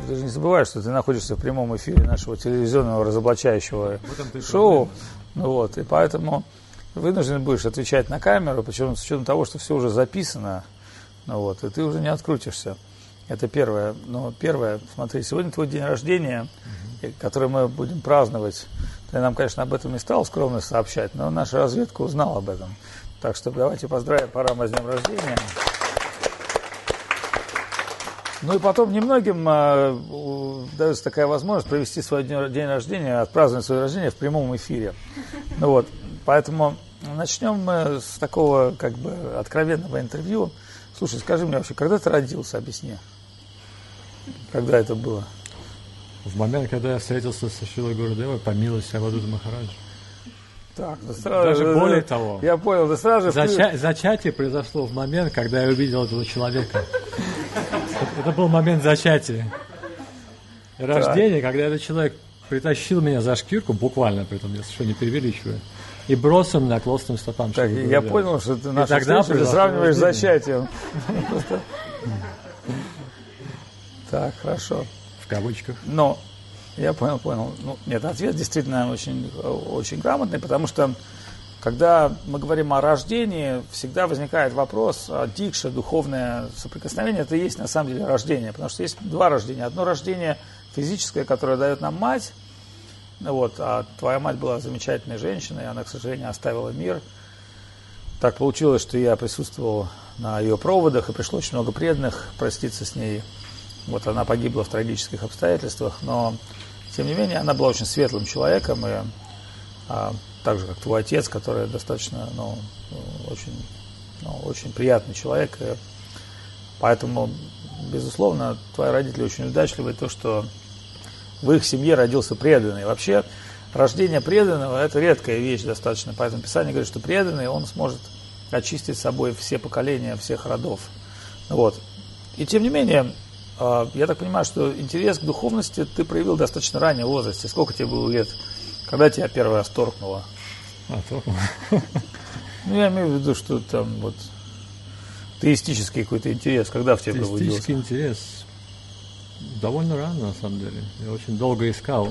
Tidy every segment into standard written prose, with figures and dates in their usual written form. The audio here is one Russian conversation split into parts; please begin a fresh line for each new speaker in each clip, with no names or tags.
ты же не забываешь, что ты находишься в прямом эфире нашего телевизионного разоблачающего шоу. Вот, и поэтому вынужден будешь отвечать на камеру, причем с учетом того, что все уже записано, вот, и ты уже не открутишься. Это первое. Но первое, смотри, сегодня твой день рождения, который мы будем праздновать. Ты нам, конечно, об этом не стал скромно сообщать, но наша разведка узнала об этом. Так что давайте поздравим Парама с днем рождения. Ну и потом немногим дается такая возможность провести свой день рождения, отпраздновать свое рождение в прямом эфире. Ну вот, поэтому начнем мы с такого как бы откровенного интервью. Слушай, скажи мне вообще, когда ты родился, объясни? Когда это было?
В момент, когда я встретился со Шрилой Гурудевой, по милости Авадута Махараджа.
Так,
даже более того.
Я понял, да сразу же...
Зачатие произошло в момент, когда я увидел этого человека. Это был момент зачатия. Рождение, когда этот человек притащил меня за шкирку, буквально, при этом я совершенно не преувеличиваю, и бросил меня к лостным стопам.
Так, я понял, что ты нашу встречу сравниваешь с зачатием. Так, хорошо.
В кавычках.
Но, я понял. Ну, нет, ответ действительно очень, очень грамотный, потому что, когда мы говорим о рождении, всегда возникает вопрос, дикша, духовное соприкосновение, это и есть на самом деле рождение, потому что есть два рождения. Одно рождение физическое, которое дает нам мать, вот, а твоя мать была замечательной женщиной, она, к сожалению, оставила мир. Так получилось, что я присутствовал на ее проводах, и пришло очень много преданных проститься с ней. Вот она погибла в трагических обстоятельствах, но, тем не менее, она была очень светлым человеком, и так же, как твой отец, который достаточно, очень приятный человек. И поэтому, безусловно, твои родители очень удачливы, то, что в их семье родился преданный. Вообще, рождение преданного – это редкая вещь достаточно, поэтому Писание говорит, что преданный, он сможет очистить собой все поколения, всех родов. Вот. И тем не менее, я так понимаю, что интерес к духовности ты проявил в достаточно раннем возрасте. Сколько тебе было лет? Когда тебя первый раз торкнуло?
Торкнуло?
Ну, я имею в виду, что там вот теистический какой-то интерес, когда в тебе пробудился?
Теистический интерес довольно рано, на самом деле. Я очень долго искал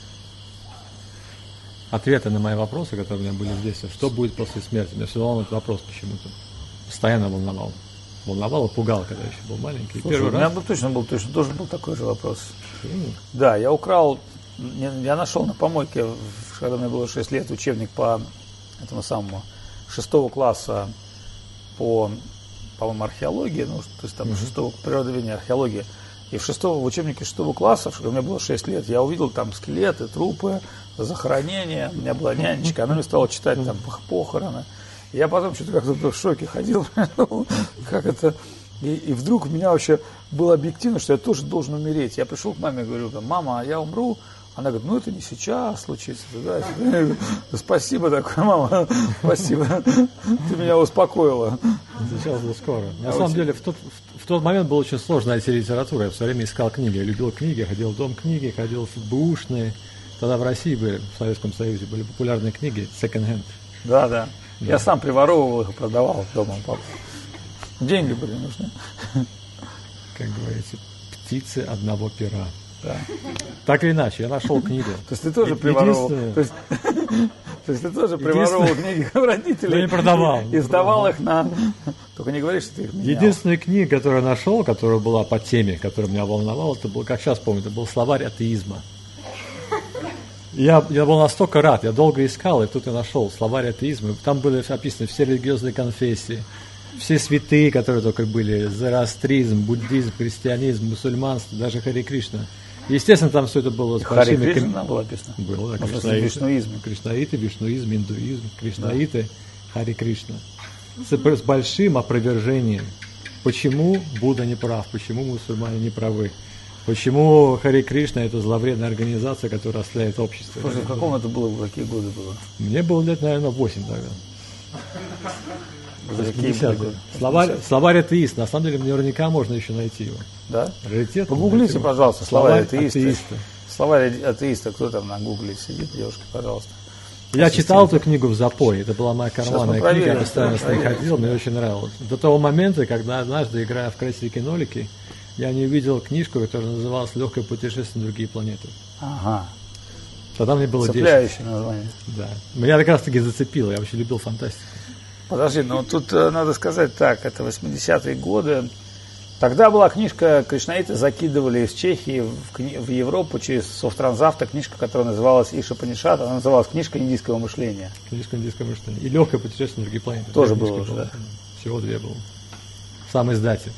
ответы на мои вопросы, которые у меня были в детстве. Что будет после смерти? Меня всегда волновал этот вопрос почему-то. Постоянно волновал. Волновал и пугал, когда еще был маленький.
Слушай, первый раз... У меня тоже был такой же вопрос. Да, я я нашел на помойке, когда мне было 6 лет, учебник по этому самому 6 класса по, по-моему, археологии, то есть там 6 природоведения, археологии. И в учебнике 6 класса, когда мне было 6 лет, я увидел там скелеты, трупы, захоронения. У меня была нянечка, она мне стала читать там похороны. Я потом что-то как-то в шоке ходил, как это... И вдруг у меня вообще было объективно, что я тоже должен умереть. Я пришел к маме и говорю: мама, а я умру? Она говорит: это не сейчас случится. Да? Спасибо такое, мама, спасибо. Ты меня успокоила.
Сейчас было скоро. На самом деле, в тот момент было очень сложно найти литературу. Я все время искал книги. Я любил книги, ходил в дом книги, ходил в бэушные. Тогда в России в Советском Союзе были популярные книги second-hand.
Да. Я сам приворовывал их и продавал дома. Деньги были нужны.
Как говорится, птицы одного пера.
Да.
Так или иначе, я нашел книгу.
То есть ты тоже приворовывал? То есть ты тоже приворовывал книги родителей?
Я не продавал.
И сдавал их на... Только не говори, что ты их менял.
Единственная книга, которую я нашел, которая была по теме, которая меня волновала, это был, как сейчас помню, это был словарь атеизма. Я был настолько рад, я долго искал, и тут я нашел словарь атеизма. Там были описаны все религиозные конфессии, все святые, которые только были, зороастризм, буддизм, христианизм, мусульманство, даже Хари Кришна. Естественно, там все это было с
большими... Хари Кришна там было написано?
Было, да. Кришнаиты, вишнуизм, индуизм, кришнаиты, да. Хари Кришна. С большим опровержением. Почему Будда не прав, почему мусульмане не правы. Почему Хари Кришна – это зловредная организация, которая расстраивает общество?
Слушай, в каком это было, в какие годы было?
Мне было лет, наверное, 8 тогда. Словарь атеист. На самом деле, наверняка можно еще найти его.
Да? Погуглите, пожалуйста, словарь атеиста. Словарь атеиста. Кто там на гугле сидит, девушка, пожалуйста.
Я читал эту книгу в запое. Это была моя карманная книга. Я постоянно с ней ходил, мне очень нравилось. До того момента, когда однажды, играя в красивые кинолики, я не увидел книжку, которая называлась «Легкое путешествие на другие планеты».
Ага.
Тогда мне было 10.
Цепляющее название.
Да. Меня как раз таки зацепило, я вообще любил фантастику.
Подожди, ну тут надо сказать так, это 80-е годы. Тогда была книжка, кришнаиты закидывали из Чехии в Европу через Софтранзавто, книжка, которая называлась Ишапанишат, она называлась «Книжка индийского мышления».
Книжка индийского мышления. И «Легкое путешествие на другие планеты».
Тоже было уже, да?
Всего 2 было. Сам издатель.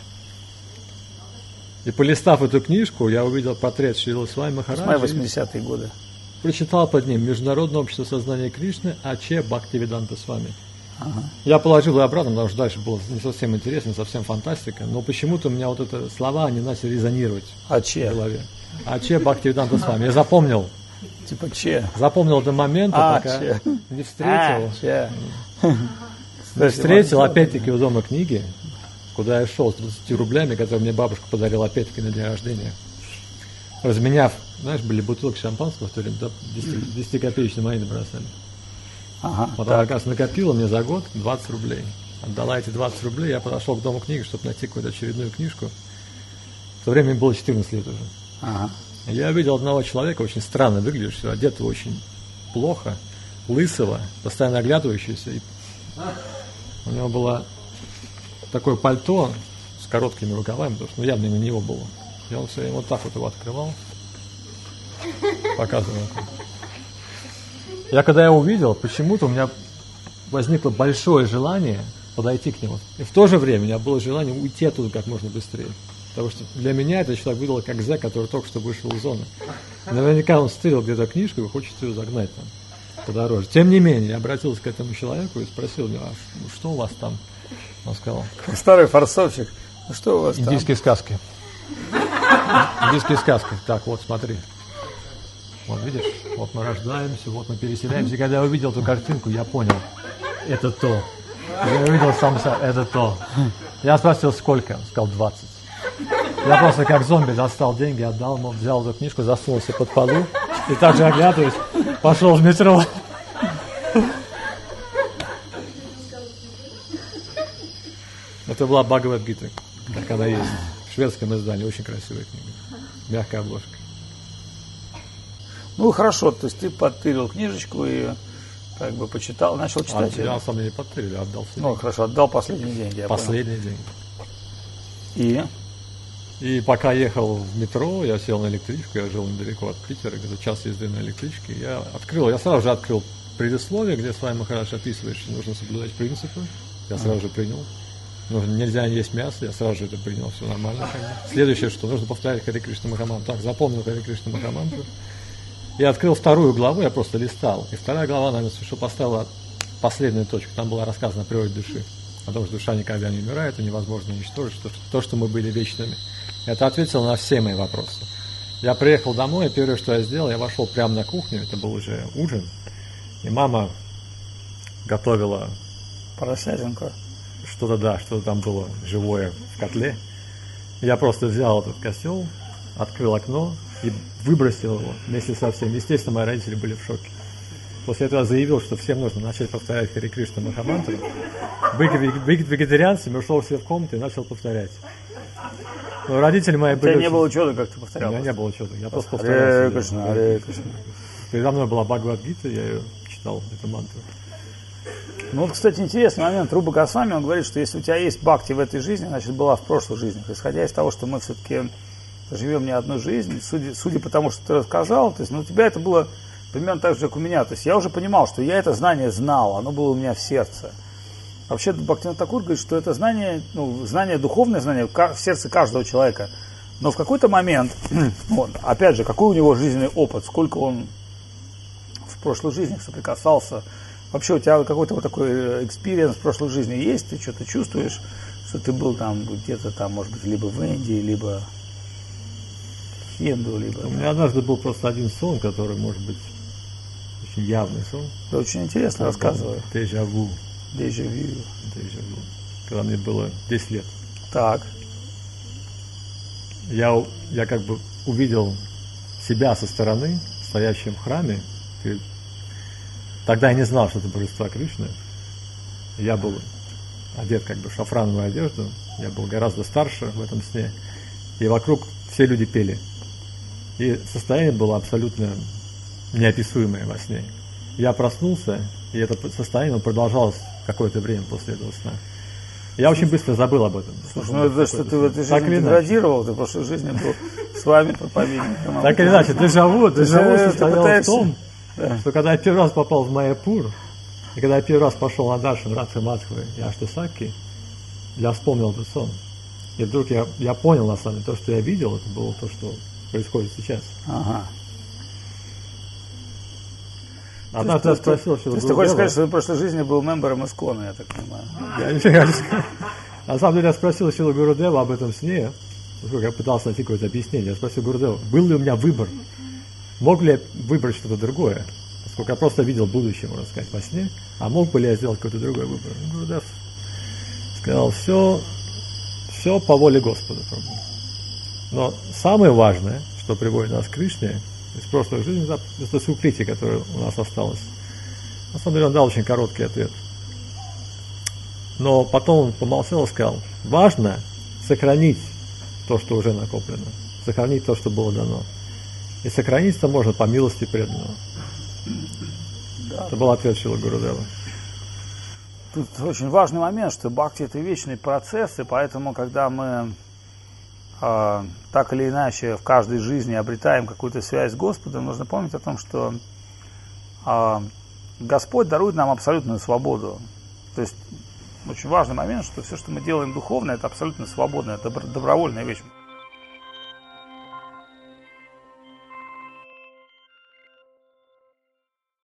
И полистав эту книжку, я увидел портрет Шрилы Свами Махараджи.
80-е годы.
Прочитал под ним «Международное общество сознания Кришны А.Ч. Бхактивиданта Свами».
Ага.
Я положил ее обратно, потому что дальше было не совсем интересно, не совсем фантастика, но почему-то у меня вот это слова, они начали резонировать в голове. А.Ч. Бхактивиданта Свами. Я запомнил.
Типа Че.
Запомнил до момента, пока не встретил. Не встретил, опять-таки, у дома книги, куда я шел с 20 рублями, которые мне бабушка подарила опять-таки на день рождения. Разменяв, знаешь, были бутылки шампанского в то время, 10-копеечные монеты бросали.
Ага,
вот она, оказывается, накопила мне за год 20 рублей. Отдала эти 20 рублей, я подошел к дому книги, чтобы найти какую-то очередную книжку. В то время мне было 14 лет уже.
Ага.
Я увидел одного человека, очень странно выглядящего, одетого очень плохо, лысого, постоянно оглядывающегося. И у него было такое пальто с короткими рукавами, потому что явно не на него было. И он все время вот так вот его открывал, показывал. Когда я увидел, почему-то у меня возникло большое желание подойти к нему. И в то же время у меня было желание уйти оттуда как можно быстрее. Потому что для меня этот человек выглядел как зэк, который только что вышел из зоны. Наверняка он стырил где-то книжку и хочет ее загнать там подороже. Тем не менее, я обратился к этому человеку и спросил его, что у вас там? Он сказал.
Старый форсовщик. Ну что у вас там?
Индийские сказки. Индийские сказки. Так, вот смотри. Вот видишь, вот мы рождаемся, вот мы переселяемся. И когда я увидел эту картинку, я понял, это то. Я увидел сам, это то. Я спросил, сколько? Он сказал, 20. Я просто как зомби достал деньги, отдал ему, взял эту книжку, засунул себе под полу и также оглядываясь, пошел в метро. Это была Бхагавад-гита, как она есть, в шведском издании, очень красивая книга, мягкая обложка.
Ну хорошо, то есть ты подтырил книжечку и как бы почитал, начал читать.
Я на самом деле подтырил, я отдал все.
Ну хорошо, отдал последние деньги.
Последние деньги. И пока ехал в метро, я сел на электричку, я жил недалеко от Питера, где-то час езды на электричке. Я сразу же открыл предисловие, где с вами Махарадж описывает, что нужно соблюдать принципы. Я сразу же принял. Нельзя есть мясо, я сразу же это принял, все нормально. Следующее, что нужно повторять Харе Кришна Махамантру. Так, запомнил Харе Кришна Махамантру. Я открыл 2 главу, я просто листал. И 2 глава, наверное, что поставила последнюю точку. Там было рассказано о природе души. О том, что душа никогда не умирает, и невозможно уничтожить то, что мы были вечными. Это ответило на все мои вопросы. Я приехал домой, и первое, что я сделал, я вошел прямо на кухню, это был уже ужин. И мама готовила
поросятинку.
Что-то там было живое в котле. Я просто взял этот котел, открыл окно и выбросил его вместе со всем. Естественно, мои родители были в шоке. После этого я заявил, что всем нужно начать повторять Харе Кришна Махамантру. Быть вегетарианцем, ушел все в комнату и начал повторять. Но родители мои были...
У тебя не было учета, как ты повторял?
У меня не было учета, я просто
повторял.
Харе Кришна, Харе Кришна. Передо мной была Бхагавад-гита, я ее читал, эту мантру.
Ну вот, кстати, интересный момент. Руба Госвами, он говорит, что если у тебя есть бхакти в этой жизни, значит, была в прошлых жизнях. Исходя из того, что мы все-таки живем не одну жизнь, судя по тому, что ты рассказал, то есть, у тебя это было примерно так же, как у меня. То есть я уже понимал, что я это знание знал, оно было у меня в сердце. Вообще Бхактивинода Тхакур говорит, что это знание, знание, духовное знание в сердце каждого человека. Но в какой-то момент, опять же, какой у него жизненный опыт, сколько он в прошлых жизнях соприкасался. Вообще у тебя какой-то вот такой экспириенс в прошлой жизни есть, ты что-то чувствуешь, что ты был там где-то там, может быть, либо в Индии, либо в Хинду, либо...
У меня однажды был просто один сон, который, может быть, очень явный сон.
Да, очень интересно, рассказывай.
Дежавю.
Дежавю.
Когда мне было 10 лет.
Так.
Я как бы увидел себя со стороны, стоящим в храме. Тогда я не знал, что это божество Кришны. Я был одет как бы в шафрановую одежду. Я был гораздо старше в этом сне. и вокруг все люди пели. И состояние было абсолютно неописуемое во сне. Я проснулся, и это состояние продолжалось какое-то время после этого сна. Я очень быстро забыл об этом.
Слушай, ну это что ты в этой жизни деградировал, ты в прошлой жизни был с вами проповедником.
Так или иначе, дежаву состояло в том, что когда я первый раз попал в Майяпур, и когда я первый раз пошел на даршан Радха Мадхвы и Аштасакхи, я вспомнил этот сон. И вдруг я понял, на самом деле, то, что я видел, это было то, что происходит сейчас.
Ага.
Однажды я спросил, что...
То есть ты хочешь сказать, что в прошлой жизни был мембером Искона, я так понимаю?
Я ничего не хочу сказать. На самом деле я спросил Шрилу Гурудева об этом сне, поскольку я пытался найти какое-то объяснение. Я спросил Гурудева, был ли у меня выбор? Мог ли я выбрать что-то другое? Поскольку я просто видел будущее, можно сказать, во сне, а мог бы ли я сделать какой-то другой выбор? Гурудев сказал, все по воле Господа. Но самое важное, что приводит нас к Кришне, из прошлой жизни, это сукрити, которая у нас осталась. На самом деле он дал очень короткий ответ. Но потом он помолчал и сказал, важно сохранить то, что уже накоплено, сохранить то, что было дано. И сохранить это можно по милости преданного.
Да.
Это был ответ Шрилы Гурудева.
Тут очень важный момент, что бхакти — это вечный процесс, и поэтому, когда мы так или иначе в каждой жизни обретаем какую-то связь с Господом, нужно помнить о том, что Господь дарует нам абсолютную свободу. То есть очень важный момент, что все, что мы делаем духовно, это абсолютно свободно, это добровольная вещь.